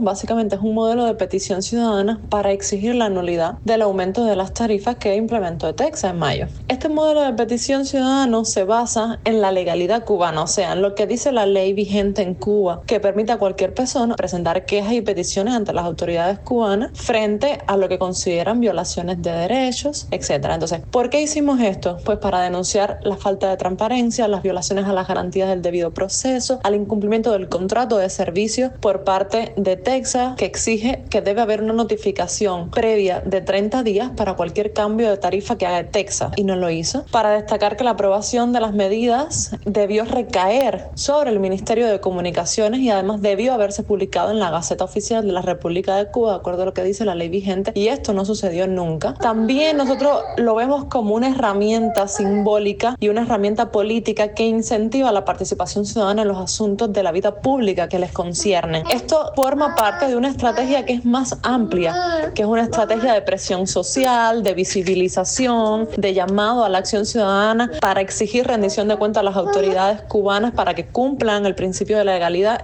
básicamente es un modelo de petición ciudadana para exigir la nulidad del aumento de las tarifas que implementó Texas en mayo. Este modelo de petición ciudadana se basa en la legalidad cubana, o sea, en lo que dice la ley vigente en Cuba, que permite a cualquier persona presentar quejas y peticiones ante las autoridades cubanas frente a lo que consideran violaciones de derechos, etcétera. Entonces, ¿por qué hicimos esto? Pues para denunciar la falta de transparencia, las violaciones a las garantías del debido proceso, al incumplimiento del contrato de servicio por parte de Texas, que exige que debe haber una notificación previa de 30 días para cualquier cambio de tarifa que haga Texas, y no lo hizo. Para destacar que la aprobación de las medidas debió recaer sobre el Ministerio de Comunicaciones y además debió haberse publicado en la Gaceta Oficial de la República de Cuba, de acuerdo a lo que dice la ley vigente, y esto no sucedió nunca. También nosotros lo vemos como una herramienta simbólica y una herramienta política que incentiva la participación ciudadana en los asuntos de la vida pública que les conciernen. Esto forma parte de una estrategia que es más amplia, que es una estrategia de presión social, de visibilización, de llamado a la acción ciudadana para exigir rendición de cuentas a las autoridades cubanas para que cumplan el principio de legalidad